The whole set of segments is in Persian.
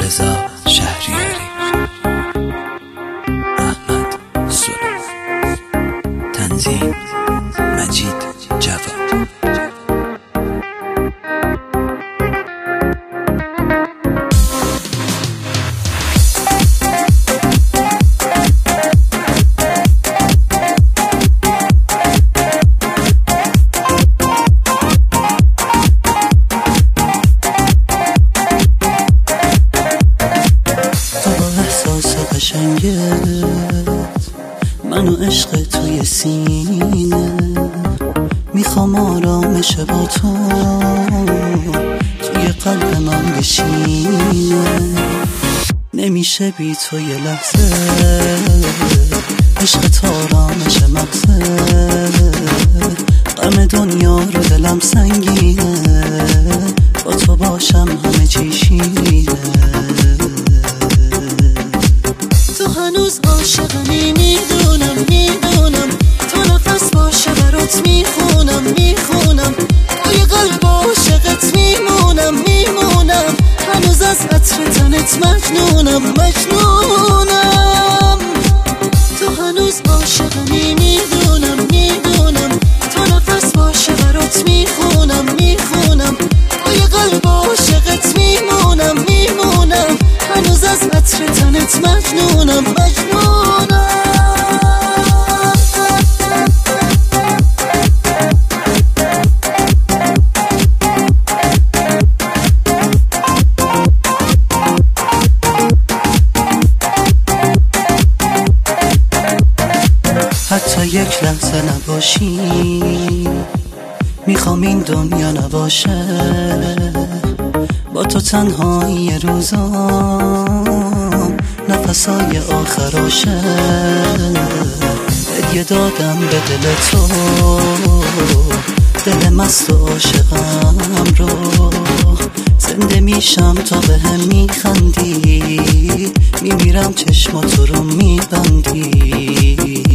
رضا شهریاری، احمد سلو، تنظیم مجید جواد. منو عشق توی سینه میخوام آرامش با تو توی قلب من بشینه، نمیشه بی تو یه لحظه، عشق تو آرامش مغزه، غم دنیا رو دلم سنگینه، با تو باشم همه چی شیرینه. تو هنوز عاشقمی، میدونم تو نفس باشه برات میخونم با یه قلب عاشقت میمونم هنوز از عطر تنت مجنونم تو هنوز عاشقمی، میدونم تو نفس باشه برات میخونم با یه قلب عاشقت میمونم هنوز از عطر تنت مجنونم حتی یک لحظه نباشی، میخوام این دنیا نباشه، با تو تنهایی روزام نفسای آخراشه، هدیه دادم به دل تو، دل مست و عاشقم رو، زنده میشم تا به هم میخندی، میمیرم چشماتو رو میبندی.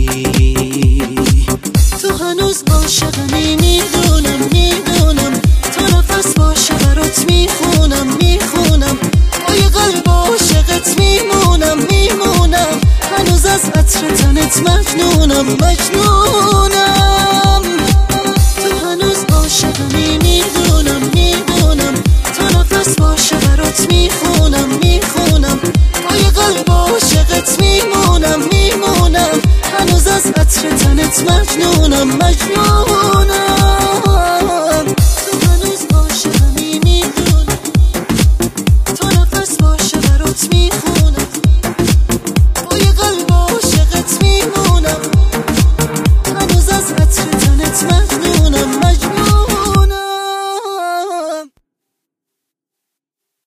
تو هنوز عاشقمی، میدونم تو نفس باشه برات میخونم با یه قلب عاشقت میمونم هنوز از عطر تنت مجنونم تو هنوز عاشقمی، میدونم تو نفس باشه برات میخونم با یه قلب عاشقت میمونم هنوز از عطر تنت مجنونم